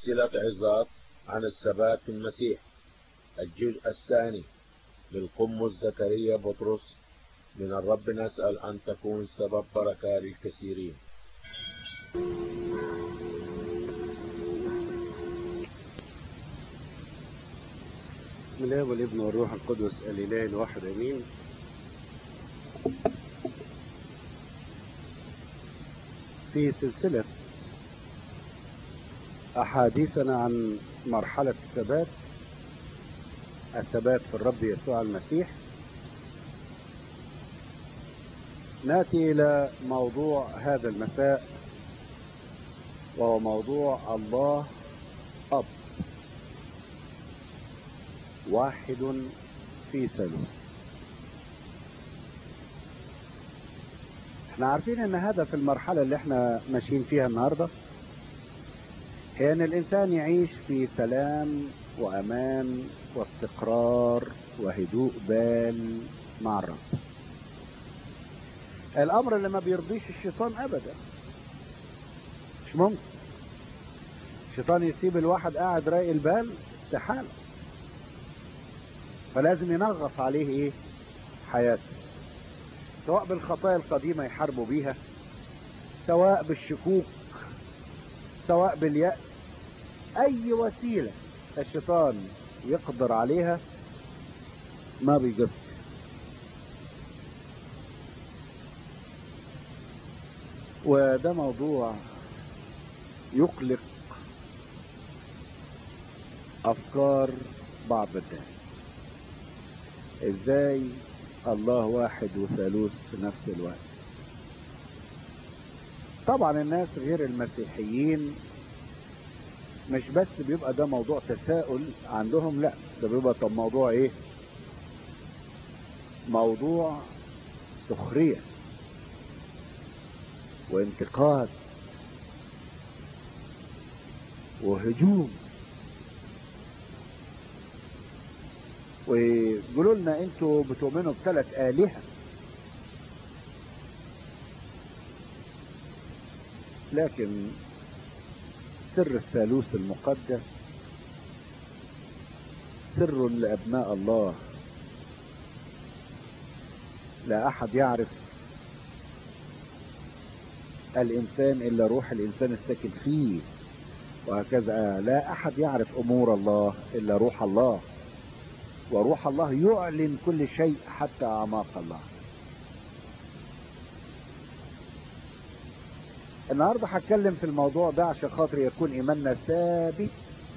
سلسلة عظات عن الثبات في المسيح، الجزء الثاني، للقمص زكريا بطرس. من الرب نسأل أن تكون سبب بركة للكثيرين. بسم الله والابن والروح القدس الإله الواحد آمين. في سلسلة أحاديثنا عن مرحلة الثبات في الرب يسوع المسيح، نأتي إلى موضوع هذا المساء، وهو موضوع الله أب واحد في ثالوث. احنا عارفين ان هدف المرحلة اللي احنا ماشيين فيها النهاردة هي ان الانسان يعيش في سلام وامان واستقرار وهدوء بال مع الرب، الامر اللي ما بيرضيش الشيطان ابدا. مش ممكن الشيطان يسيب الواحد قاعد رايق البال، استحالة. فلازم ينغص عليه ايه؟ حياته، سواء بالخطايا القديمة يحاربوا بيها، سواء بالشكوك، سواء باليأس، اي وسيلة الشيطان يقدر عليها ما بيقدر. وده موضوع يقلق افكار بعض الناس. ازاي الله واحد وثالوث في نفس الوقت؟ طبعا الناس غير المسيحيين مش بس بيبقى ده موضوع تساؤل عندهم، لا، ده بيبقى طب موضوع ايه؟ موضوع سخرية وانتقاد وهجوم، ويقولوا لنا انتوا بتؤمنوا بثلاث آلهة. لكن سر الثالوث المقدس سر لأبناء الله، لا أحد يعرف الإنسان إلا روح الإنسان الساكن فيه، وهكذا لا أحد يعرف أمور الله إلا روح الله، وروح الله يعلن كل شيء حتى أعماق الله. النهاردة هتكلم في الموضوع ده عشان خاطر يكون إيماننا ثابت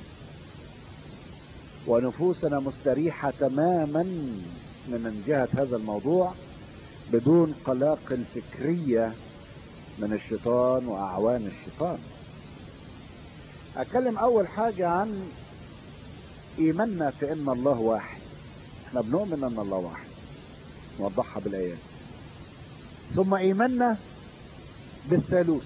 ونفوسنا مستريحة تماما من جهة هذا الموضوع، بدون قلاقل فكرية من الشيطان وأعوان الشيطان. أتكلم أول حاجة عن إيماننا في إن الله واحد. احنا بنؤمن إن الله واحد، نوضحها بالآيات. ثم إيماننا بالثالوث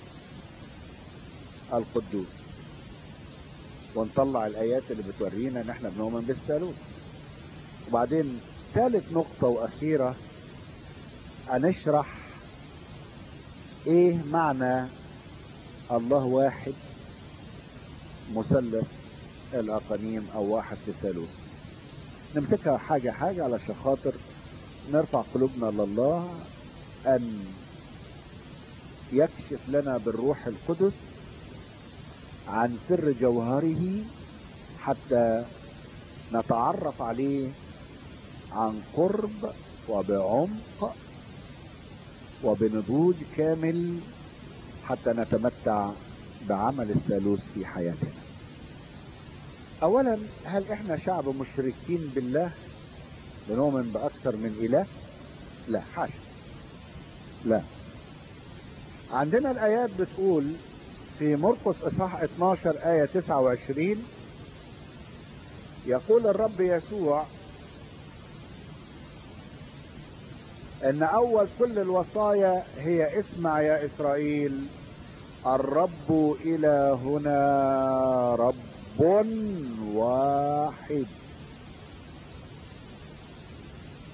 القدوس، ونطلع الآيات اللي بتورينا إن احنا بنؤمن بالثالوث. وبعدين ثالث نقطة وأخيرة هنشرح إيه معنى الله واحد مثلث الأقانيم أو واحد في الثالوث. نمسكها حاجة حاجة علشان خاطر نرفع قلوبنا لله أن يكشف لنا بالروح القدس عن سر جوهره، حتى نتعرف عليه عن قرب وبعمق وبنضوج كامل، حتى نتمتع بعمل الثالوث في حياتنا. اولا، هل احنا شعب مشركين بالله بنؤمن باكثر من اله؟ لا، حاشا، لا. عندنا الايات بتقول في مرقس اصحاح 12 آية 29، يقول الرب يسوع ان اول كل الوصايا هي اسمع يا اسرائيل الرب الهنا رب واحد.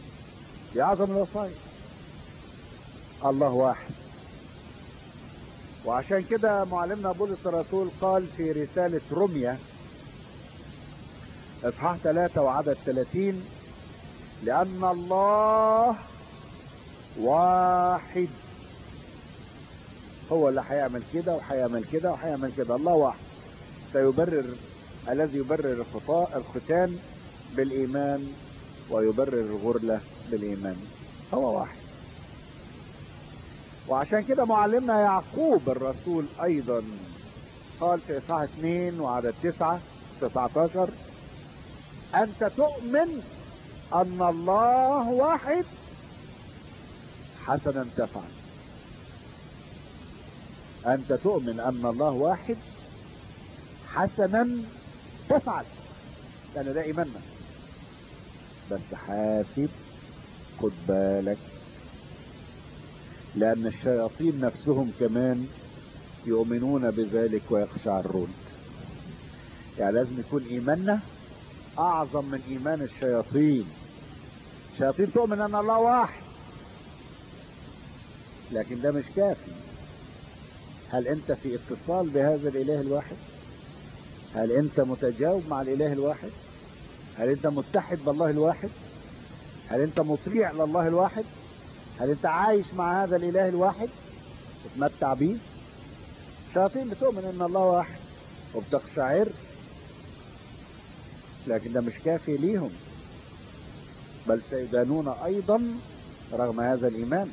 دي اعظم الوصايا، الله واحد. وعشان كده معلمنا بولس الرسول قال في رسالة روميا اصحاح 3 وعدد 30: لأن الله واحد. هو اللي هيعمل كده وهيعمل كده وهيعمل كده. الله واحد. سيبرر الذي يبرر الختان بالإيمان ويبرر الغرلة بالإيمان. هو واحد. وعشان كده معلمنا يعقوب الرسول أيضا قال في إصحاح 2 وعدد 19: أنت تؤمن أن الله واحد، حسنا تفعل. أنت تؤمن أن الله واحد، حسنا تفعل. لأن ده إيماننا. بس حاسب، خد بالك، لأن الشياطين نفسهم كمان يؤمنون بذلك ويقشعرون. يعني لازم يكون إيماننا أعظم من إيمان الشياطين. الشياطين تؤمن أن الله واحد، لكن ده مش كافي. هل أنت في اتصال بهذا الإله الواحد؟ هل أنت متجاوب مع الإله الواحد؟ هل أنت متحد بالله الواحد؟ هل أنت مطيع لله الواحد؟ هل أنت عايش مع هذا الإله الواحد تتمتع به؟ الشياطين بتؤمن أن الله واحد وبتقشعر، لكن ده مش كافي ليهم، بل سيدانون أيضا رغم هذا الإيمان.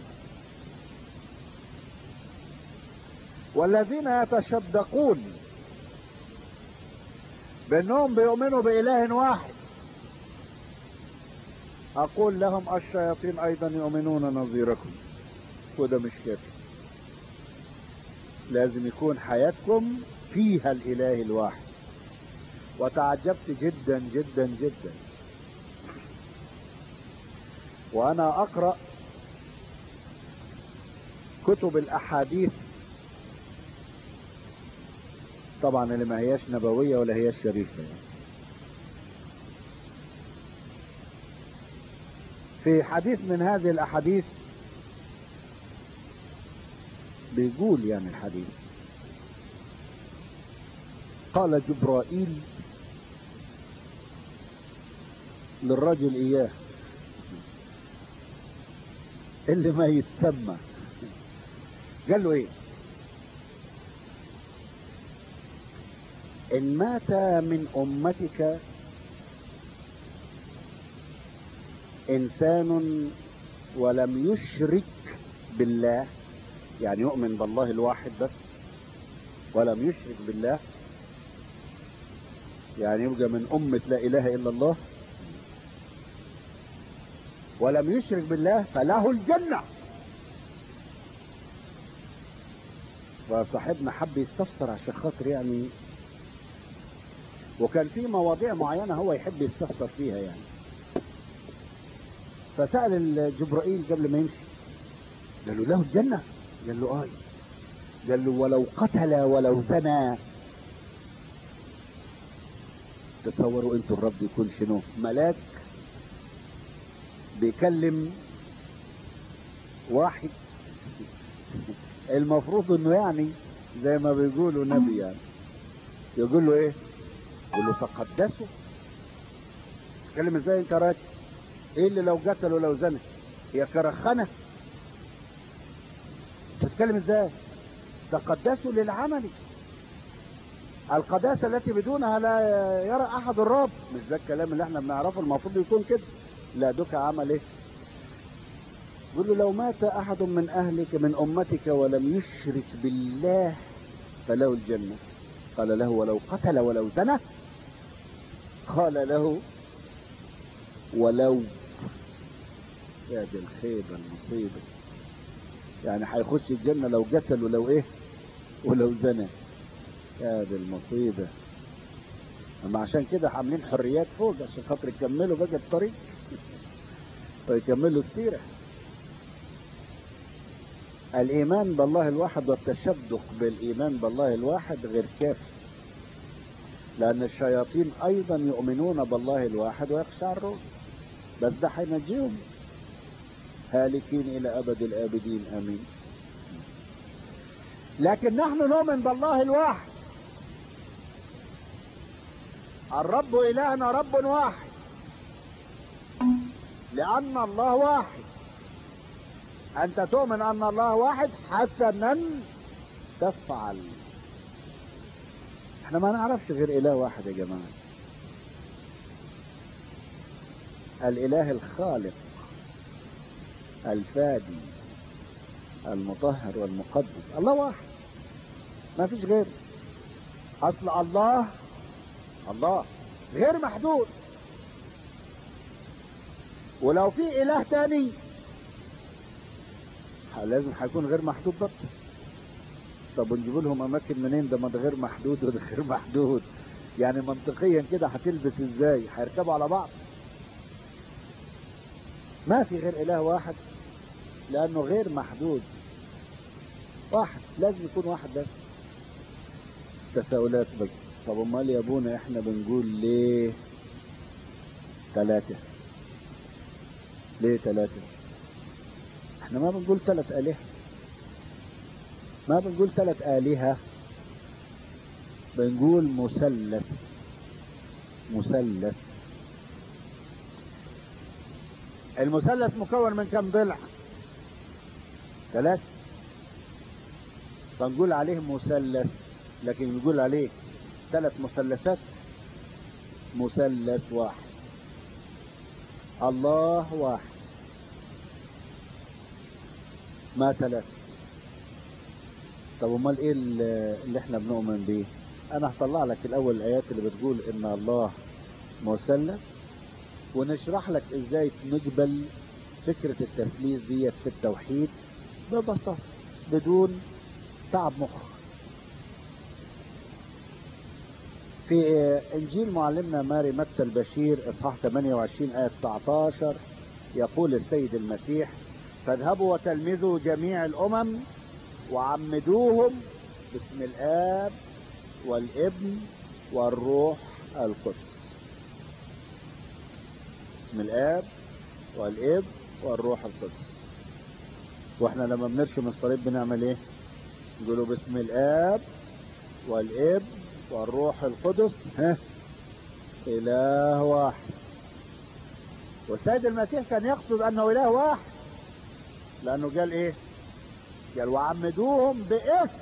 والذين يتشدقون بأنهم بيؤمنوا بإله واحد، أقول لهم الشياطين أيضا يؤمنون نظيركم. وده مش كافي. لازم يكون حياتكم فيها الإله الواحد. وتعجبت جدا جدا جدا وأنا أقرأ كتب الأحاديث، طبعا اللي ما هياش نبوية ولا هياش شريفة. في حديث من هذه الأحاديث بيقول يعني الحديث: قال جبرائيل للرجل إياه اللي ما يتسمى، قال له إيه؟ إن مات من أمتك إنسان ولم يشرك بالله، يعني يؤمن بالله الواحد بس ولم يشرك بالله، يعني يبقى من أمة لا إله إلا الله ولم يشرك بالله، فله الجنة. فصاحبنا حب يستفسر عشان خاطر يعني، وكان في مواضيع معينة هو يحب يستفسر فيها يعني. فسأل جبرائيل قبل ما يمشي، قال له له الجنة؟ قال له آه. قال له ولو قتل ولو زنى. تصوروا انتوا الرب يكون شنو؟ ملاك بيكلم واحد المفروض انه يعني زي ما بيقولوا نبي، يعني يقول له ايه؟ يقول له تقدسوا. تتكلم ازاي انت راجل؟ ايه اللي لو قتل ولو زنى؟ هي كرخنة؟ تتكلم ازاي؟ تقدسوا للعمل، القداسة التي بدونها لا يرى احد الرب. مش ده الكلام اللي احنا بنعرفه المفروض يكون كده؟ لا، دوك عمل ايه؟ يقول له لو مات احد من اهلك من امتك ولم يشرك بالله فله الجنة. قال له ولو قتل ولو زنى؟ قال له ولو. يا دي الخيبة المصيبة، يعني هيخش الجنة لو قتل ولو ايه؟ ولو زنى. يا دي المصيبة. اما عشان كده عاملين حريات فوق عشان خاطر يكملوا بقى الطريق ويكملوا السيرة. الايمان بالله الواحد والتشدق بالايمان بالله الواحد غير كافي، لان الشياطين ايضا يؤمنون بالله الواحد ويقشعرون، بس ده هينجيهم هالكين الى ابد الابدين. امين. لكن نحن نؤمن بالله الواحد. الرب إلهنا رب واحد، لأن الله واحد. أنت تؤمن أن الله واحد حسنا تفعل. احنا ما نعرفش غير إله واحد يا جماعة، الإله الخالق الفادي المطهر والمقدس، الله واحد ما فيش غيره. أصل الله غير محدود، ولو في إله تاني لازم هيكون غير محدود برضه. طب ونجيب لهم أماكن منين؟ ده ما ده غير محدود وده غير محدود، يعني منطقيا كده هتلبس ازاي؟ هيركبوا على بعض. ما في غير إله واحد لأنه غير محدود، واحد لازم يكون واحد بس. تساؤلات بقى. طب امال يا ابونا احنا بنقول ليه ثلاثة؟ ليه ثلاثة؟ احنا ما بنقول ثلاث آلهة، ما بنقول ثلاث آلهة، بنقول مثلث. مثلث. المثلث مكون من كم ضلع؟ ثلاثة، فنقول عليه مثلث. لكن نقول عليه ثلاث مثلثات؟ مثلث واحد، الله واحد، ما ثلاثة. طب امال ايه اللي احنا بنؤمن بيه؟ انا هطلع لك الاول الايات اللي بتقول ان الله مثلث، ونشرح لك ازاي نقبل فكرة التثليث ديت في التوحيد ببساطة بدون تعب مخ. في انجيل معلمنا ماري متى البشير اصحاح 28 آية 19 يقول السيد المسيح: فاذهبوا وتلمذوا جميع الامم وعمدوهم باسم الاب والابن والروح القدس. باسم الاب والابن والروح القدس. واحنا لما بنرشم الصليب بنعمل ايه؟ نقولوا باسم الاب والابن والروح القدس اله واحد. والسيد المسيح كان يقصد انه اله واحد، لانه قال ايه؟ قال وعمدوهم باسم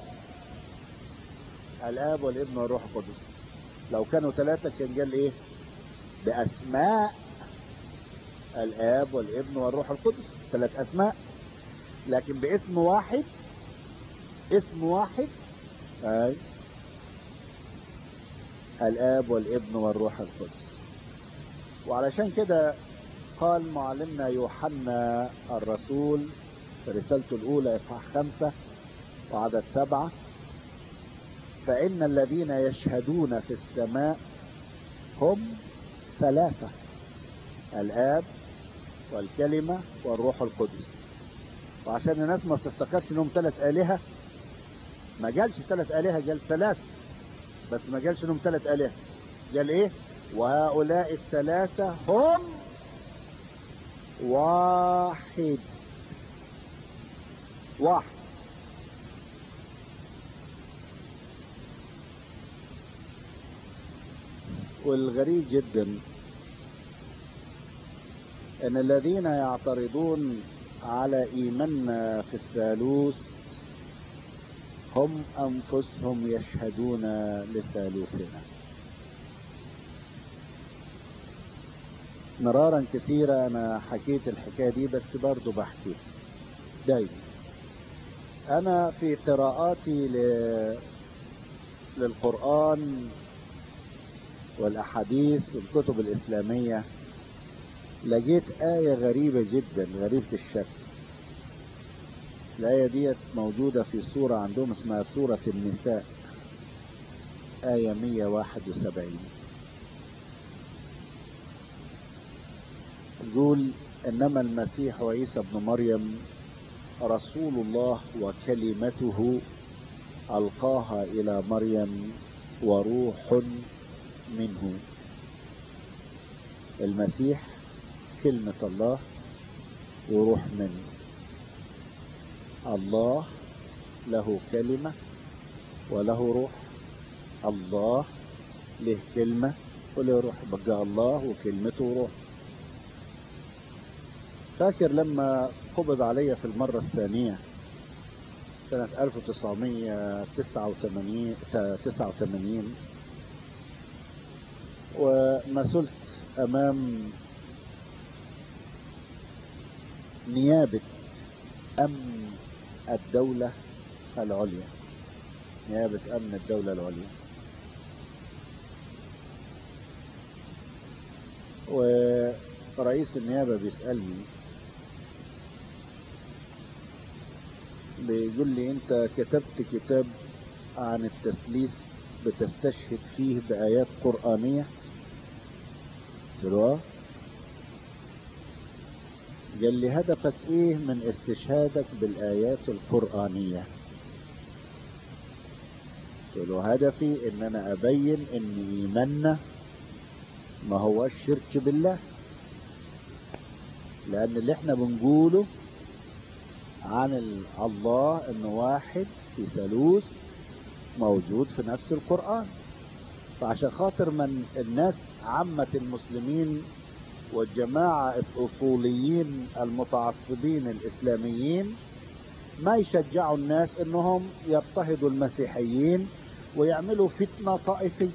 الاب والابن والروح القدس. لو كانوا ثلاثة كان قال ايه؟ باسماء الاب والابن والروح القدس، ثلاث اسماء. لكن باسم واحد، اسم واحد، اي الاب والابن والروح القدس. وعلشان كده قال معلمنا يوحنا الرسول في رسالته الاولى اصحاح 5 وعدد 7: فان الذين يشهدون في السماء هم ثلاثة: الاب والكلمة والروح القدس. وعشان الناس ما تفتكرش انهم ثلاث آلهة، ما قالش ثلاث آلهة، قال ثلاثة بس، ما قالش انهم ثلاث آلهة. قال ايه؟ وهؤلاء الثلاثة هم واحد. واحد. والغريب جدا ان الذين يعترضون على ايماننا في الثالوث هم انفسهم يشهدون لثالوثنا. مرارا كثيرة انا حكيت الحكاية دي، بس برضو بحكي دايما. انا في قراءاتي للقرآن والاحاديث والكتب الاسلامية لقيت آية غريبة جدا، غريبة الشكل. الآية ديت موجودة في سورة عندهم اسمها سورة النساء، آية 171. تقول: إنما المسيح عيسى ابن مريم رسول الله وكلمته ألقاها إلى مريم وروح منه. المسيح كلمة الله وروح منه. الله له كلمة وله روح. الله له كلمة وله روح، بقى الله وكلمته روح. فاكر لما قبض علي في المرة الثانية سنة 1989 ومثلت أمام نيابة أمن الدولة العليا، نيابة أمن الدولة العليا، ورئيس النيابة بيسألني بيقول لي أنت كتبت كتاب عن التثليث بتستشهد فيه بآيات قرآنية؟ قلت له آه. قال لي هدفك ايه من استشهادك بالآيات القرآنية؟ قلت له هدفي ان انا ابين ان ايماننا ما هو الشرك بالله، لان اللي احنا بنقوله عن الله انه واحد في ثالوث موجود في نفس القرآن. فعشان خاطر من الناس عامة المسلمين والجماعة الأصوليين المتعصبين الإسلاميين ما يشجعوا الناس انهم يضطهدوا المسيحيين ويعملوا فتنة طائفية،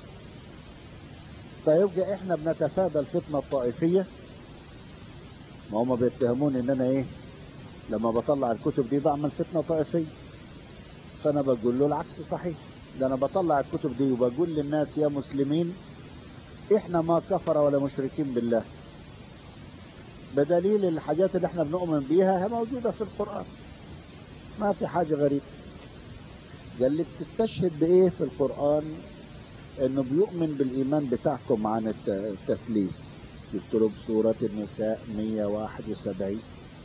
فيبقى احنا بنتفادى الفتنة الطائفية. ما هم بيتهموني ان انا ايه لما بطلع الكتب دي بعمل فتنة طائفية، فانا بقول له العكس صحيح، ده انا بطلع الكتب دي وبقول للناس يا مسلمين احنا ما كفر ولا مشركين بالله، بدليل الحاجات اللي احنا بنؤمن بيها هي موجودة في القرآن، ما في حاجة غريبة. قال لي بتستشهد بايه في القرآن انه بيؤمن بالايمان بتاعكم عن التثليث؟ قلت له بسورة النساء 171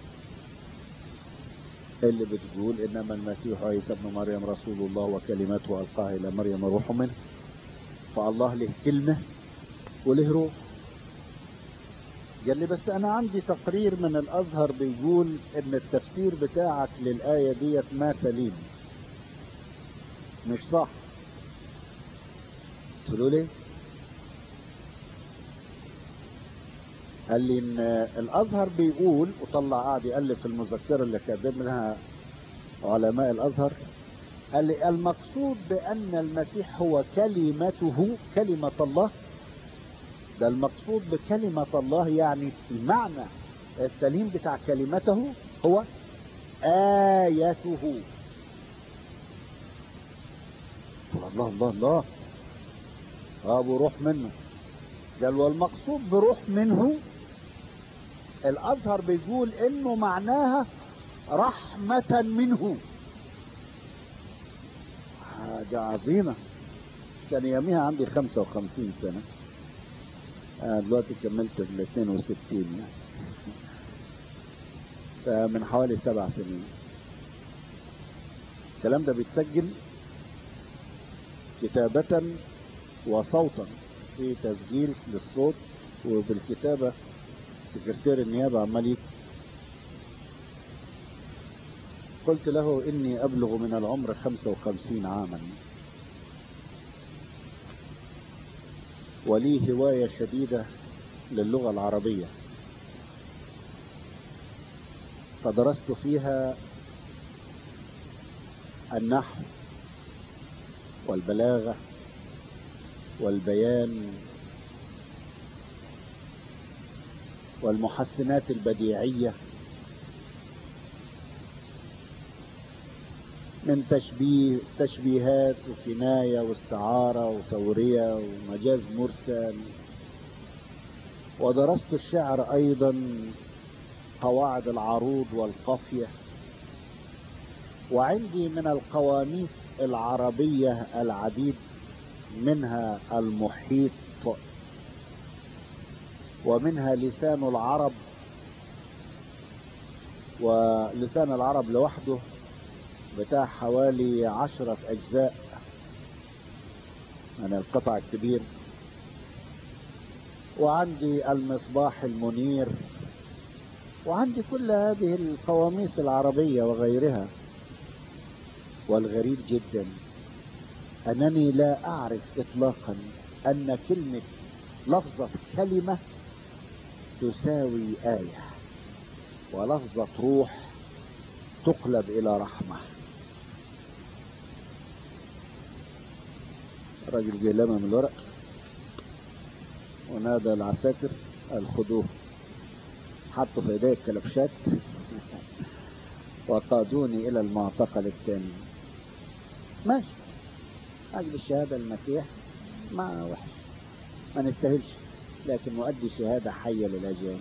اللي بتقول انما المسيح عيسى ابن مريم رسول الله وكلمته القاها الى مريم روح منه. فالله له كلمة وله روح. قال لي بس انا عندي تقرير من الازهر بيقول ان التفسير بتاعك للآية ديت ما سليم، مش صح. قلت له ليه؟ قال لي ان الازهر بيقول، وطلع قاعد يألف في المذكرة اللي كاتبها علماء الازهر، قال لي المقصود بان المسيح هو كلمته، كلمة الله. ده المقصود بكلمة الله، يعني المعنى السليم بتاع كلمته هو آيته. الله الله الله، بروح منه. قال والمقصود بروح منه الازهر بيقول انه معناها رحمة منه. حاجة عظيمة. كان يوميها عندي 55 سنة، دلوقتي كملت ال 62 يعني، فمن حوالي 7 سنين. الكلام ده بيتسجل كتابة وصوتا، في تسجيل للصوت وبالكتابة، سكرتير النيابة عمال يكتب. قلت له إني أبلغ من العمر 55 عاما، ولي هواية شديدة للغة العربية، فدرست فيها النحو والبلاغة والبيان والمحسنات البديعية، من تشبيهات وكناية واستعارة وتورية ومجاز مرسل. ودرست الشعر أيضا، قواعد العروض والقافية. وعندي من القواميس العربية العديد، منها المحيط، ومنها لسان العرب. ولسان العرب لوحده بتاع حوالي 10 أجزاء من القطع الكبير. وعندي المصباح المنير، وعندي كل هذه القواميس العربية وغيرها. والغريب جدا أنني لا أعرف إطلاقا أن كلمة لفظة كلمة تساوي آية، ولفظة روح تقلب إلى رحمة. الراجل جه لمم من الورق ونادى العساكر قال خدوه، حطوا في ايديه الكلبشات وقادوني الى المعتقل الثاني. ماشي، اجل الشهادة المسيح ما وحش، ما نستاهلش، لكن مؤدي شهادة حية للأجيال.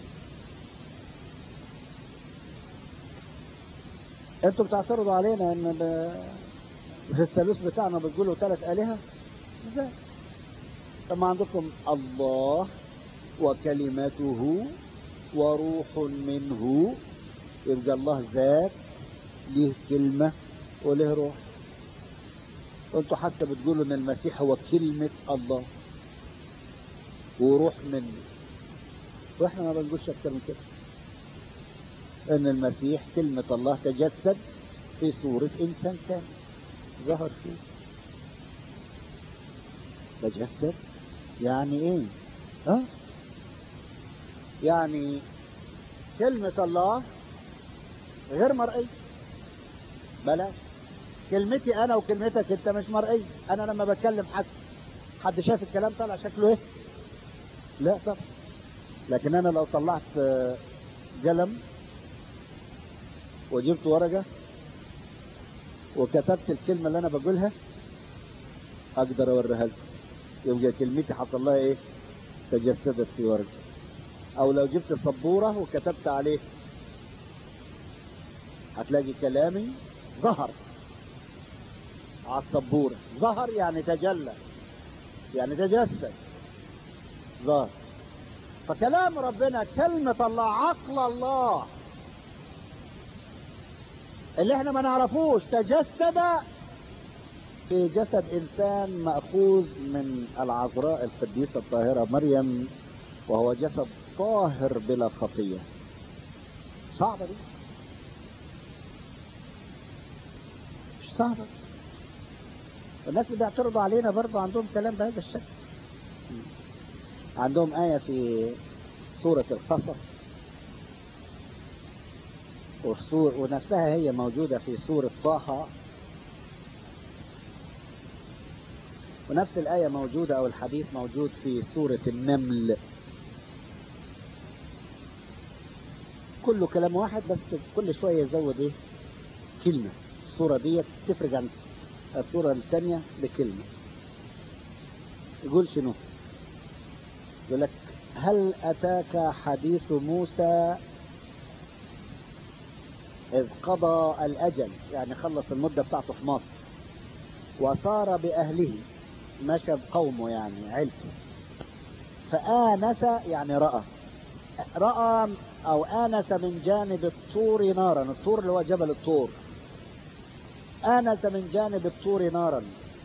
انتوا بتعترضوا علينا ان في الثالوث بتاعنا بتقولوا 3 آلهة ازاي؟ طب ما عندكم الله وكلمته وروح منه، يبقى الله ذات ليه كلمة وله روح. وانتوا حتى بتقولوا ان المسيح هو كلمة الله وروح منه، واحنا ما بنقولش اكتر من كده، ان المسيح كلمة الله تجسد في صورة انسان تاني ظهر فيه. تجسد يعني ايه؟ يعني كلمة الله غير مرئية. بلاش كلمتي انا وكلمتك انت مش مرئية. انا لما بتكلم حد شاف الكلام طلع شكله ايه؟ لا طبعا. لكن انا لو طلعت قلم وجبت ورقة وكتبت الكلمة اللي انا بقولها اقدر اوريها لكم، يبقى كلمتي حصل لها ايه؟ تجسدت في ورقة. او لو جبت سبورة وكتبت عليه هتلاقي كلامي ظهر على السبورة. ظهر يعني تجلى، يعني تجسد، ظهر. فكلام ربنا كلمة الله، عقل الله اللي احنا ما نعرفوش تجسد في جسد انسان مأخوذ من العذراء القديسة الطاهرة مريم، وهو جسد طاهر بلا خطية. صعبة دي؟ مش صعبة. والناس اللي بيعترضوا علينا برضه عندهم كلام بهذا الشكل. عندهم آية في سورة القصص، ونفسها هي موجودة في سورة طه، ونفس الآية موجودة أو الحديث موجود في سورة النمل. كله كلام واحد، بس كل شوية يزود ايه؟ كلمة. السورة دي تفرق عن السورة الثانية بكلمة. يقول شنو؟ يقول لك هل أتاك حديث موسى إذ قضى الأجل، يعني خلص المدة بتاعته في مصر، وصار بأهله، مشى بقومه يعني عيلته، فآنس يعني رأى أو آنس من جانب الطور نارا. الطور اللي هو جبل الطور. آنس من جانب الطور نارا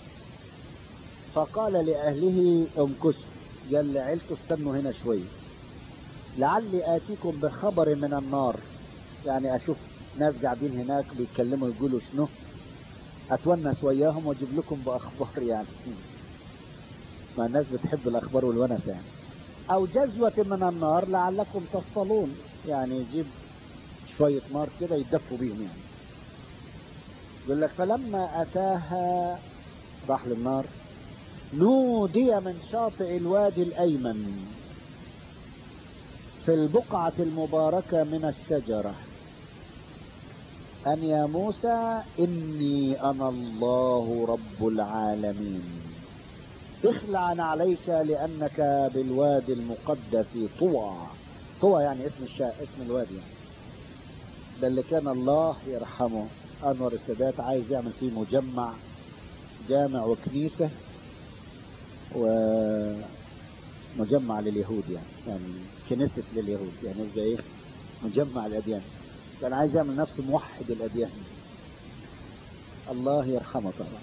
فقال لأهله امكثوا، قال لعيلته استنوا هنا شوي لعلي آتيكم بخبر من النار، يعني أشوف ناس قاعدين هناك بيتكلموا يقولوا شنو، أتونس وياهم واجيب لكم بأخبار. يعني ما الناس بتحب الأخبار والونس يعني. أو جزوة من النار لعلكم تصطلون، يعني يجيب شوية نار كده يدفوا بيهم يعني. يقول لك فلما أتاها، راح للنار، نودي من شاطئ الوادي الأيمن في البقعة المباركة من الشجرة أن يا موسى إني أنا الله رب العالمين، اخلع عليك لأنك بالوادي المقدس طوى. طوى يعني اسم الوادي يعني. ده اللي كان الله يرحمه أنور السادات عايز يعمل فيه جامع وكنيسة ومجمع لليهود، يعني كنيسة لليهود، يعني يبقى ايه؟ مجمع الأديان. كان عايز يعمل نفسه موحد الأديان. الله يرحمه طبعا.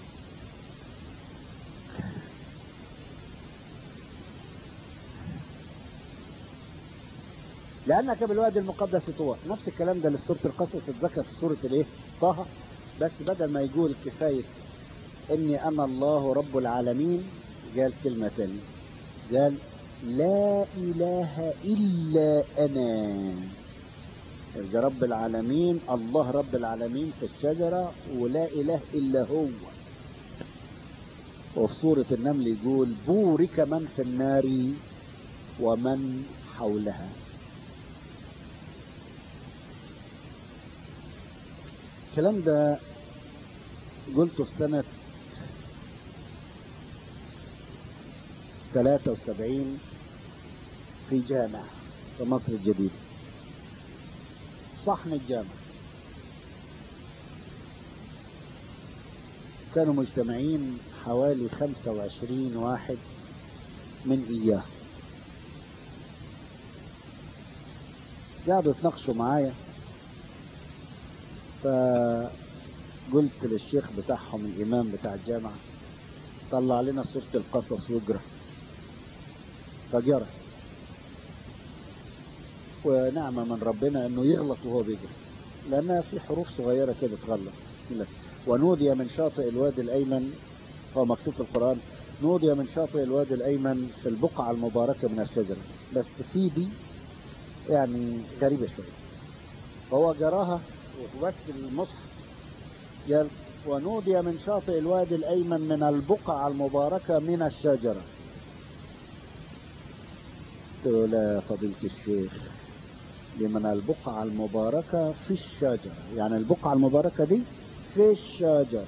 لأنك بالوادي المقدس طوى. نفس الكلام ده اللي في سورة القصص اتذكر في سورة الايه؟ طه، بس بدل ما يقول كفاية إني أنا الله رب العالمين، قال كلمة تانية، قال لا إله إلا أنا. يبقى رب العالمين الله رب العالمين في الشجرة، ولا إله إلا هو. وفي سورة النمل يقول بورك من في النار ومن حولها. الكلام ده قلته في سنة 73 في جامع في مصر الجديدة، صحن الجامع. كانوا مجتمعين حوالي 25 واحد من إياه، قاعدوا يتناقشوا معايا. فقلت للشيخ بتاعهم الإمام بتاع الجامعة طلع لنا سورة القصص واقرأ. فجرى، ونعمة من ربنا انه يغلط وهو بيجري، لانها في حروف صغيرة كده تغلط. ونودي من شاطئ الوادي الايمن، هو مكتوب في القرآن نودي من شاطئ الوادي الايمن في البقعة المباركة من الشجرة، بس في دي يعني غريبة شوية. فهو جراها وبس المصحف قال ونودي من شاطئ الوادي الايمن من البقعة المباركة من الشجرة. قلت له لا يا فضيلة الشيخ، دي من البقعة المباركة في الشجرة، يعني البقعة المباركة دي في الشجرة.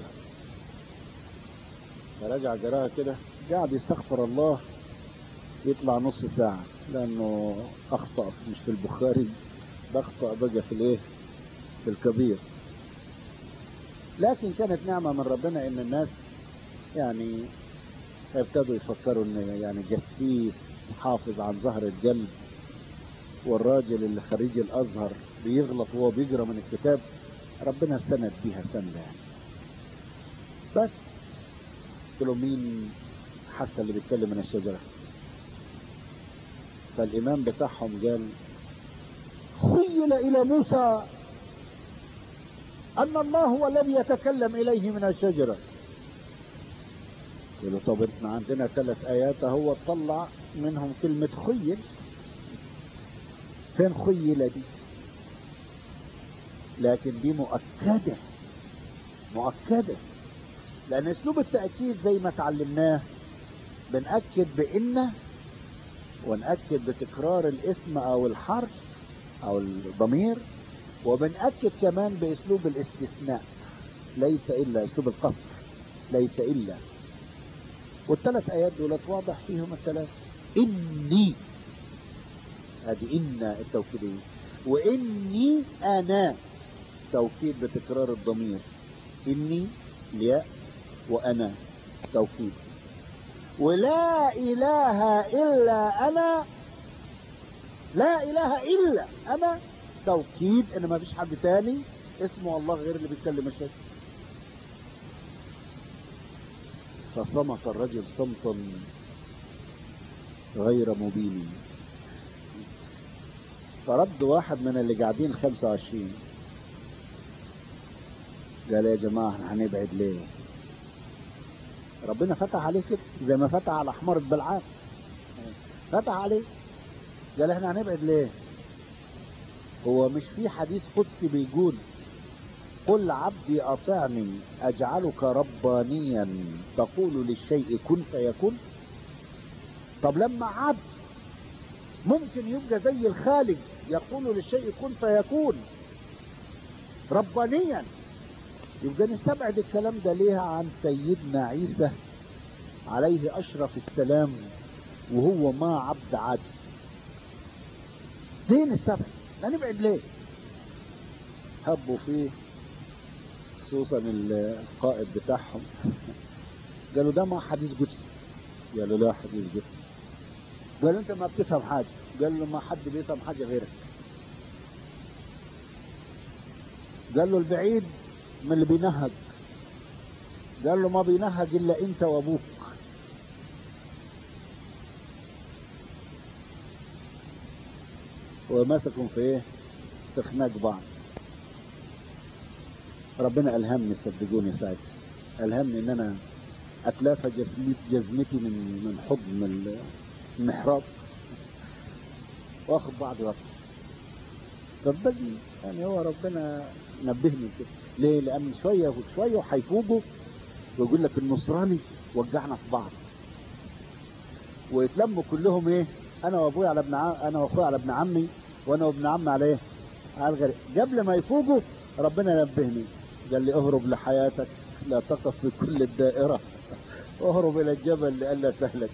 فرجع جراها كده، قاعد يستغفر الله يطلع نص ساعة، لأنه أخطأ مش في البخاري، بخطأ بقى في الإيه، في الكبير. لكن كانت نعمة من ربنا إن الناس يعني ابتدوا يفكروا إن يعني جسيس حافظ عن ظهر القلب، والراجل اللي خريج الازهر بيغلط وهو بيقرا من الكتاب، ربنا سند بيها سنده يعني. بس قلت له مين حتى اللي بيتكلم من الشجره؟ فالامام بتاعهم قال خيل الى موسى ان الله هو الذي يتكلم اليه من الشجره. قلت له طب احنا عندنا 3 آيات اهو طلع منهم كلمه خيل، فين خيل دي؟ لكن دي مؤكدة، لأن أسلوب التأكيد زي ما تعلمناه بنأكد بإن، ونأكد بتكرار الاسم أو الحرف أو الضمير، وبنأكد كمان بأسلوب الاستثناء ليس إلا، أسلوب القصر ليس إلا. وال3 آيات دولت واضح فيهم ال3. إني، هذه إن التوكيدية، وإني أنا توكيد بتكرار الضمير، إني الياء وأنا توكيد. ولا إله إلا أنا، لا إله إلا أنا توكيد إن ما فيش حد تاني اسمه الله غير اللي بيتكلم الشيء. فصمت الرجل صمتا غير مبين. فرد واحد من اللي قاعدين 25 قال يا جماعة احنا هنبعد ليه؟ ربنا فتح عليه كده زي ما فتح على حمار بلعام، فتح عليه قال احنا هنبعد ليه؟ هو مش في حديث قدسي بيقول قل عبدي اطعني اجعلك ربانيا تقول للشيء كن فيكون؟ طب لما عبد ممكن يبقى زي الخالق يقول للشيء كن فيكون ربانيا، يبقى نستبعد الكلام ده ليه عن سيدنا عيسى عليه اشرف السلام وهو ما عبد عادي؟ ليه نستبعد؟ لا نبعد ليه؟ هبوا فيه خصوصا القائد بتاعهم قالوا ده ما حديث قدسي. قالوا لا حديث قدسي. قالوا انت ما بتفهم حاجه. قال له ما حد بيفهم حاجه غيرك. قال له البعيد من اللي بينهج. قال له ما بينهج الا انت وابوك. وماسكهم في ايه؟ في خناق بعض. ربنا الهمني صدقوني ساعتها ألهمني إن أنا أتلافى جزمتي من حضن المحراب وآخد بعض وقت. صدقني يعني هو ربنا نبهني كده. ليه؟ لأن شوية وشوية وهيفوجوا ويقول لك النصراني وجعنا في بعض، ويتلموا كلهم ايه؟ انا وابويا على انا واخويا على ابن عمي، وانا وابن عمي على ايه؟ على الغريب. قبل ما يفوجوا ربنا نبهني، قال لي اهرب لحياتك، لا تقف في كل الدائرة، اهرب الى الجبل لئلا تهلك.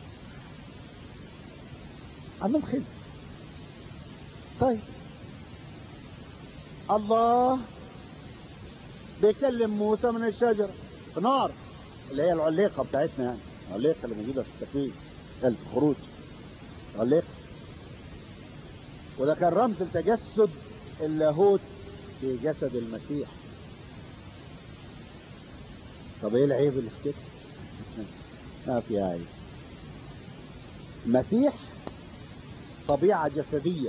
عندهم خزي. طيب الله بيكلم موسى من الشجرة في نار، اللي هي العليقة بتاعتنا، يعني العليقة اللي موجودة في التكوين في خروج عليقة، وده كان رمز لتجسد اللاهوت في جسد المسيح. طب ايه العيب اللي في كده؟ ما في عيب. المسيح طبيعة جسدية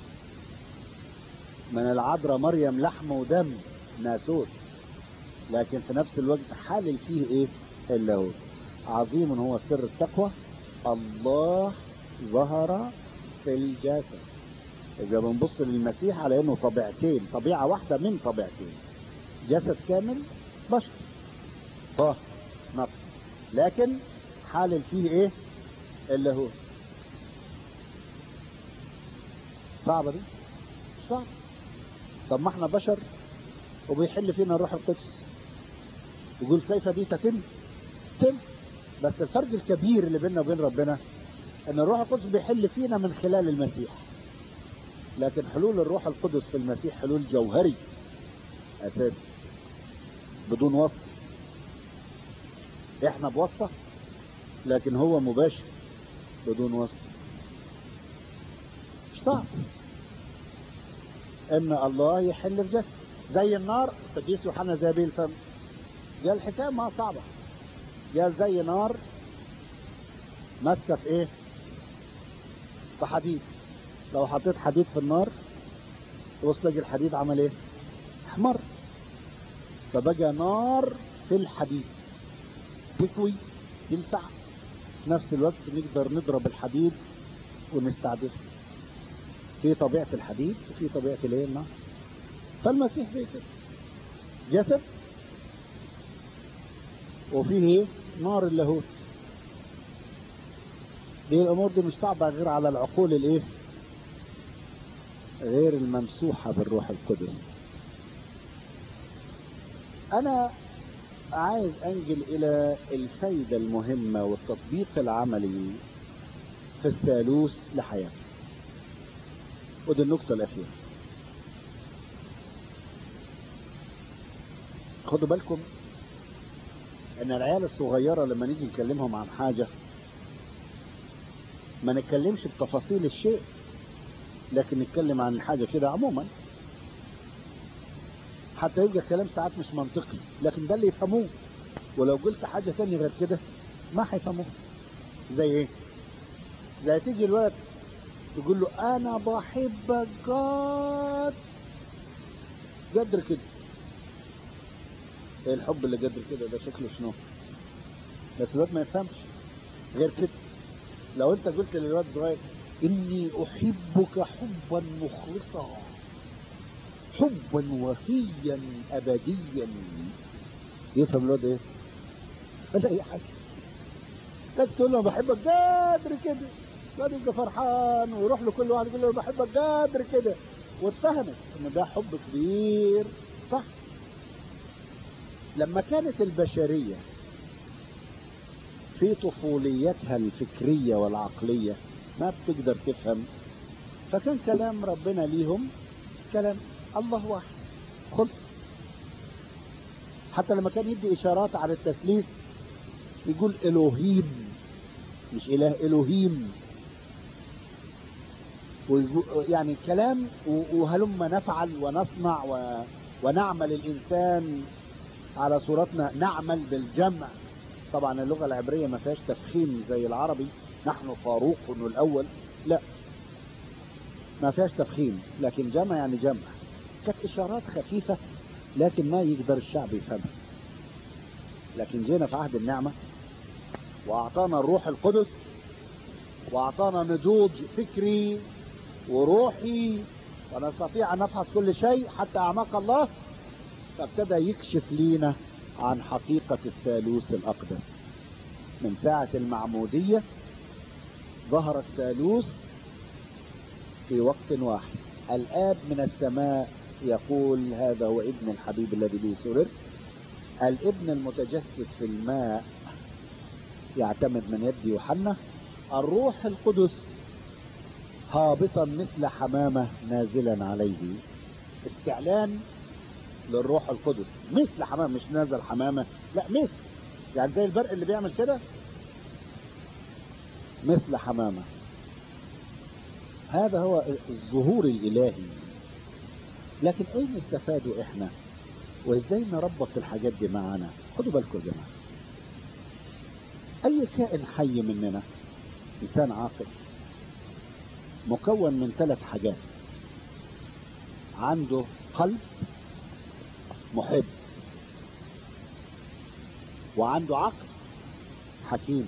من العذراء مريم، لحم ودم، ناسوت، لكن في نفس الوقت حالل فيه ايه؟ اللاهوت. عظيم هو سر التقوى، الله ظهر في الجسد. إذا بنبص للمسيح على انه طبيعتين، طبيعة واحدة من طبيعتين، جسد كامل بشر طاهر نقي، لكن حالل فيه ايه؟ اللاهوت. صعبة دي؟ صعب. طب ما احنا بشر وبيحل فينا الروح القدس، يقول كيف دي تتم؟ بس الفرق الكبير اللي بيننا وبين ربنا ان الروح القدس بيحل فينا من خلال المسيح، لكن حلول الروح القدس في المسيح حلول جوهري اساسي بدون وسط. احنا بواسطة، لكن هو مباشر بدون وسط. مش صعب ان الله يحل في جسد زي النار. قديس يوحنا زابيل الفم قال الحكايه ما صعبه، قال زي نار ماسكه في ايه؟ في حديد. لو حطيت حديد في النار تبص تلاقي الحديد عمل ايه؟ احمر. فبقى نار في الحديد تكوي تلسع، في نفس الوقت نقدر نضرب الحديد ونستعدله. في طبيعة الحديد وفي طبيعة الايه؟ النار. فالمسيح زي كده جسد وفيه ايه؟ نار اللاهوت. دي الامور دي مش صعبة غير على العقول الايه؟ غير الممسوحة بالروح القدس. انا عايز انقل الى الفايدة المهمة والتطبيق العملي في الثالوث لحياتنا، ودي النقطة الأخيرة. خدوا بالكم ان العيال الصغيرة لما نيجي نكلمهم عن حاجة ما نتكلمش بتفاصيل الشيء، لكن نتكلم عن الحاجة كده عموما، حتى يبقى الكلام ساعات مش منطقي، لكن ده اللي يفهموه. ولو قلت حاجة تانية غير كده ما هيفهموه. زي ايه؟ زي تيجي الولد تقول له انا بحبك قدر كده. ايه الحب اللي قدر كده ده؟ شكله شنو؟ بس الواد ما يفهمش غير كده. لو انت قلت للواد صغير اني احبك حبا مخلصا، حبا وفيا ابديا، يفهم الواد ايه؟ ولا اي حاجه. بس تقول له بحبك قدر كده، الواد يبقى فرحان ويروح لكل واحد يقول له بحبك قدر كده، واتفهمت ان ده حب كبير. صح؟ لما كانت البشريه في طفوليتها الفكريه والعقليه ما بتقدر تفهم، فكان كلام ربنا ليهم كلام الله واحد خلص. حتى لما كان يدي اشارات على التثليث يقول الوهيم، مش اله، الوهيم. يعني كلام وهلما نفعل ونصنع ونعمل الانسان على صورتنا، نعمل بالجمع. طبعا اللغة العبرية ما فيهاش تفخيم زي العربي، نحن فاروق الاول، لا ما فيهاش تفخيم، لكن جمع يعني جمع. كانت اشارات خفيفة لكن ما يقدر الشعب يفهمها. لكن جينا في عهد النعمة وأعطانا الروح القدس وأعطانا نضوج فكري وروحي ونستطيع أن نفحص كل شيء حتى أعماق الله، فابتدى يكشف لينا عن حقيقة الثالوث الأقدس. من ساعة المعمودية ظهر الثالوث في وقت واحد. الآب من السماء يقول هذا هو ابن الحبيب الذي به سررت. الابن المتجسد في الماء يعتمد من يد يوحنا. الروح القدس هابطا مثل حمامة نازلا عليه. استعلان للروح القدس مثل حمامة، مش نازل حمامة، لا مثل، يعني زي البرق اللي بيعمل كده، مثل حمامة. هذا هو الظهور الإلهي. لكن أين استفادوا إحنا وإزاي نربط الحاجات دي معانا؟ خدوا بالكم يا جماعة، أي كائن حي مننا إنسان عاقل مكون من 3 حاجات. عنده قلب محب، وعنده عقل حكيم،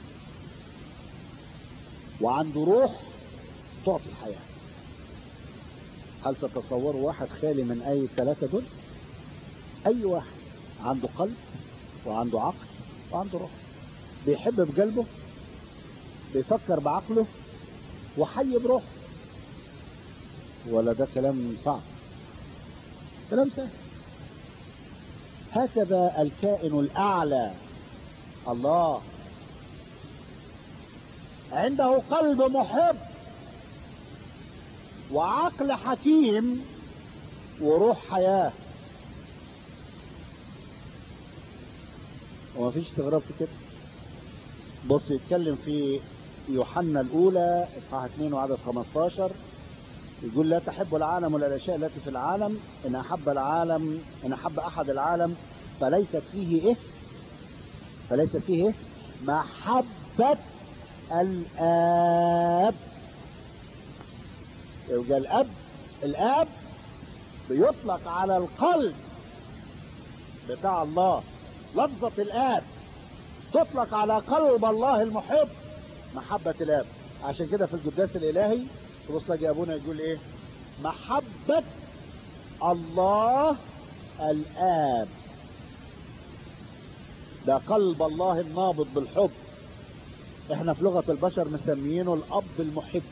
وعنده روح تعطي الحياة. هل تتصوروا واحد خالي من أي 3 دول؟ أي واحد عنده قلب وعنده عقل وعنده روح، بيحب بقلبه، بيفكر بعقله، وحي بروحه. ولا ده كلام صعب؟ كلام سهل. هكذا الكائن الأعلى الله عنده قلب محب وعقل حكيم وروح حياة. وما فيش استغراب في كده. بص يتكلم في يوحنا الأولى إصحاح 2 وعدد 15، يقول لا تحب العالم ولا الأشياء التي في العالم. إن أحب أحد العالم فليست فيه محبة الآب. يبقى الآب بيطلق على القلب بتاع الله. لفظة الآب تطلق على قلب الله المحب، محبة الآب. عشان كده في القداس الإلهي تبص لك أبونا يقول إيه؟ محبة الله الآب. ده قلب الله النابض بالحب. احنا في لغة البشر مسميينه الأب المحب،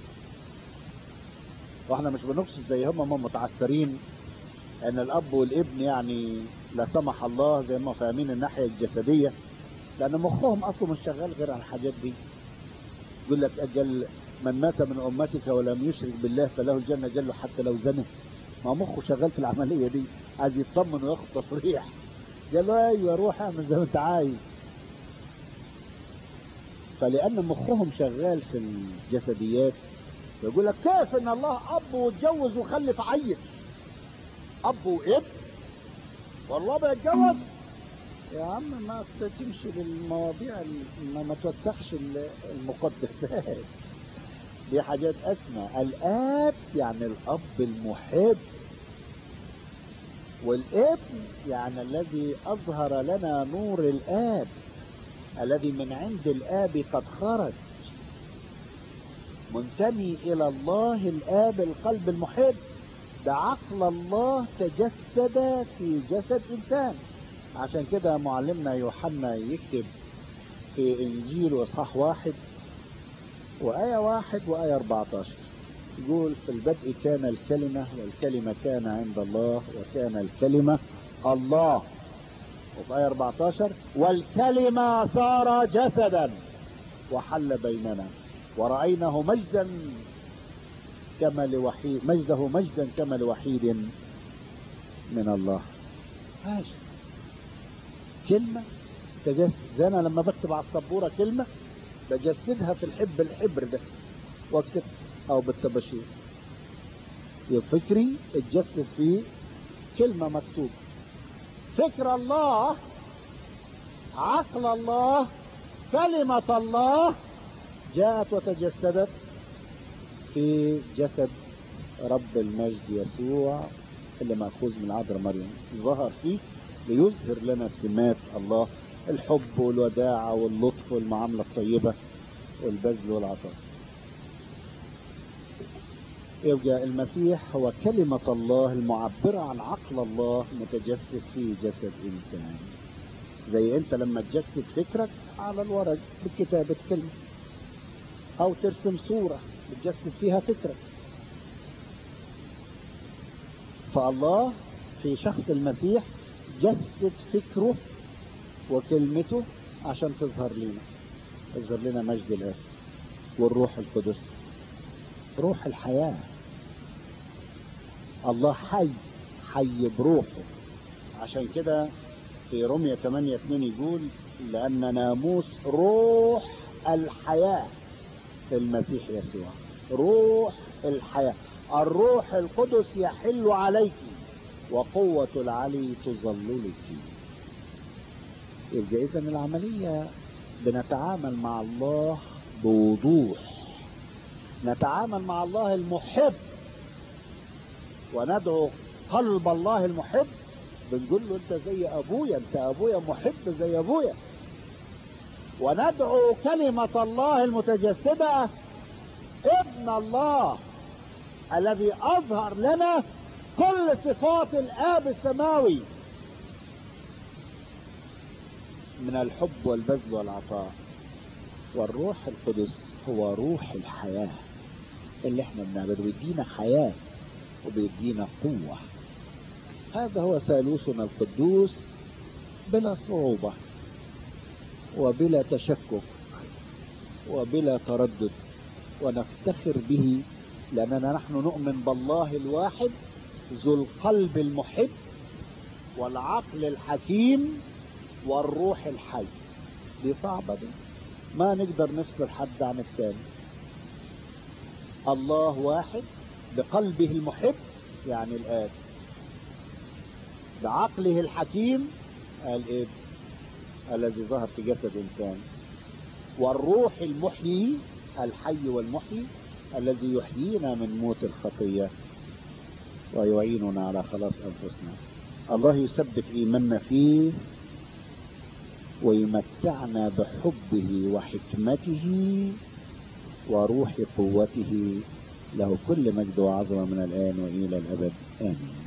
واحنا مش بنقصد زي هم متعثرين ان الأب والابن يعني لا سمح الله زي ما فاهمين الناحية الجسدية، لأن مخهم أصله مش شغال غير عن الحاجات دي. يقول لك أجل من مات من أمتك ولم يشرك بالله فله الجنة، جل حتى لو زنى. ما مخه شغال في العملية دي، عايز يطمن وياخد تصريح. قال له أيوة روح اعمل زي ما أنت عايز. فلأن مخهم شغال في الجسديات يقول لك كيف إن الله أب واتجوز وخلف عيل؟ أب وابن والله بيتجوز؟ يا عم ما تمشي للمواضيع، ما توسخش المقدسات دي، حاجات أسمى. الآب يعني الأب المحب، والابن يعني الذي أظهر لنا نور الآب الذي من عند الآب قد خرج، منتمي إلى الله الآب القلب المحب. ده عقل الله تجسد في جسد إنسان. عشان كده معلمنا يوحنا يكتب في إنجيل إصحاح 1 وآية 1 وآية 14 يقول في البدء كان الكلمة والكلمة كان عند الله وكان الكلمة الله. وفي آية 14 والكلمة صار جسدا وحل بيننا ورأيناه مجدا كما لوحيد، مجده مجدا كما لوحيد من الله. ماشي. كلمة تجسد، زي أنا لما بكتب على السبورة كلمة بجسدها في الحبر ده واكتب، أو بالطباشير. فكري اتجسد فيه كلمة مكتوب. فكر الله، عقل الله، كلمة الله جاءت وتجسدت في جسد رب المجد يسوع اللي مأخوذ من عذراء مريم. ظهر فيه ليظهر لنا سمات الله: الحب والوداعة واللطف والمعاملة الطيبة والبذل والعطاء. يبقى المسيح هو كلمة الله المعبرة عن عقل الله متجسد في جسد إنسان. زي أنت لما تجسد فكرك على الورق بكتابة كلمة، أو ترسم صورة بتجسد فيها فكرك. فالله في شخص المسيح جسد فكره وكلمته عشان تظهر لنا مجد الآب. والروح القدس روح الحياة. الله حي بروحه. عشان كده في رمية 8:2 يقول: لأن ناموس روح الحياة في المسيح يسوع. روح الحياة، الروح القدس يحل عليك وقوة العلي تظللك. يبقى إذا العملية بنتعامل مع الله بوضوح، نتعامل مع الله المحب وندعو قلب الله المحب. بنقول له: انت زي ابويا، انت ابويا محب زي ابويا. وندعو كلمة الله المتجسدة ابن الله الذي اظهر لنا كل صفات الاب السماوي من الحب والبذل والعطاء. والروح القدس هو روح الحياة اللي احنا بنعبده، بيدينا حياة وبيدينا قوة. هذا هو ثالوثنا القدوس بلا صعوبة وبلا تشكك وبلا تردد، ونفتخر به لأننا نحن نؤمن بالله الواحد ذو القلب المحب والعقل الحكيم والروح الحي. دي صعبة دي، ما نقدر نفصل حد عن الثاني. الله واحد بقلبه المحب يعني الآب، بعقله الحكيم الابن الذي ظهر في جسد إنسان، والروح المحيي الحي والمحيي الذي يحيينا من موت الخطية ويعيننا على خلاص أنفسنا. الله يثبت إيماننا فيه ويمتعنا بحبه وحكمته وروح قوته. له كل مجد وعظمة من الآن وإلى الأبد، آمين.